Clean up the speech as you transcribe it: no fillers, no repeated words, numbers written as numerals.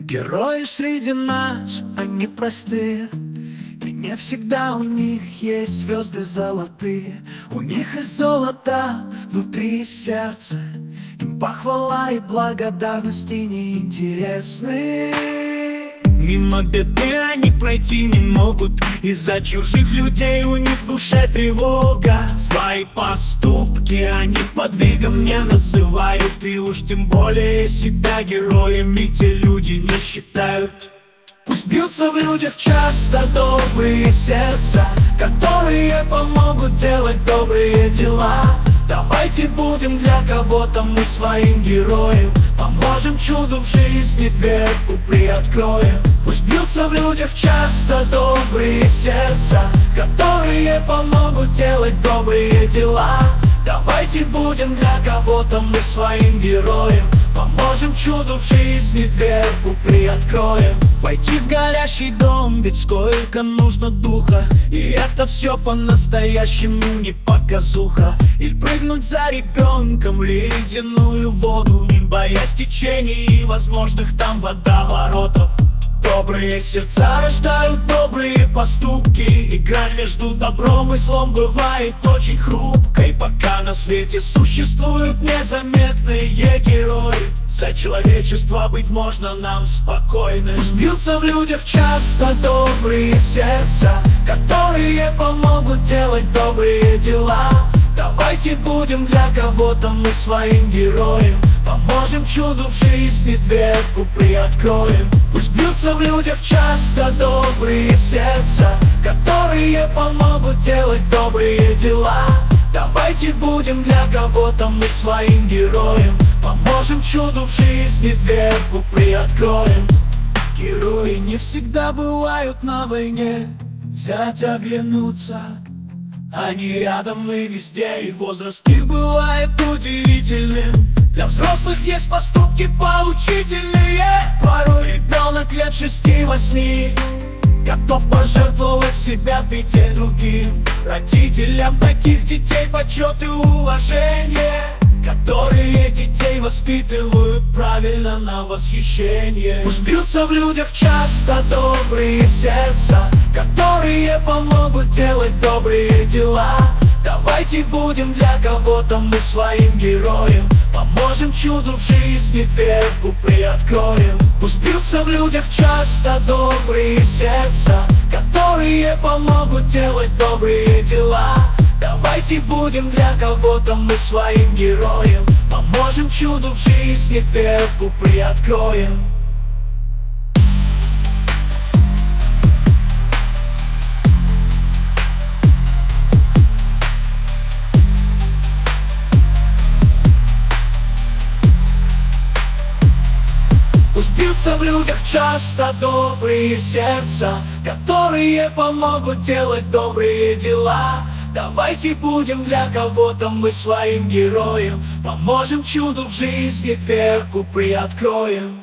Герои среди нас, они простые, и не всегда у них есть звезды золотые. У них и золото внутри сердца, им похвала и благодарность и неинтересны. Мимо беды они пройти не могут, из-за чужих людей у них в душе тревога. Свои поступки они подвигом не называют, и уж тем более себя героями те люди не считают. Пусть бьются в людях часто добрые сердца, которые помогут делать добрые дела. Давайте будем для кого-то мы своим героем, поможем чуду в жизни, дверку приоткроем. Пусть бьются в людях часто добрые сердца, которые помогут делать добрые дела. Давайте будем для кого-то мы своим героем, поможем чуду в жизни, дверку приоткроем. Войти в горящий дом, ведь сколько нужно духа, и это все по-настоящему не показуха. Или прыгнуть за ребенком в ледяную воду, не боясь течений и возможных там водоворотов. Добрые сердца рождают добрые поступки, и грань между добром и злом бывает очень хрупкой. Пока на свете существуют незаметные герои, за человечество быть можно нам спокойны. Пусть бьются в людях часто добрые сердца, которые помогут делать добрые дела. Давайте будем для кого-то мы своим героем, поможем чуду в жизни, дверку приоткроем. Пусть бьются в людях часто добрые сердца, которые помогут делать добрые дела. Давайте будем для кого-то мы своим героем, поможем чуду в жизни, дверку приоткроем. Герои не всегда бывают на войне, взять оглянуться, они рядом и везде, и возраст их бывает удивительным. Для взрослых есть поступки поучительные. Порой ребенок лет 6-8 готов пожертвовать себя в беде другим. Родителям таких детей почет и уважение, которые детей воспитывают правильно на восхищение. Пусть бьются в людях часто добрые сердца, которые помогут делать добрые дела. Давайте будем для кого-то мы своим героем, поможем чуду в жизни, дверку приоткроем. Пусть бьются в людях часто добрые сердца, которые помогут делать добрые дела. Давайте будем для кого-то мы своим героем, поможем чуду в жизни, дверку приоткроем. Пусть бьются в людях часто добрые сердца, которые помогут делать добрые дела. Давайте будем для кого-то мы своим героем, поможем чуду в жизни, дверку приоткроем.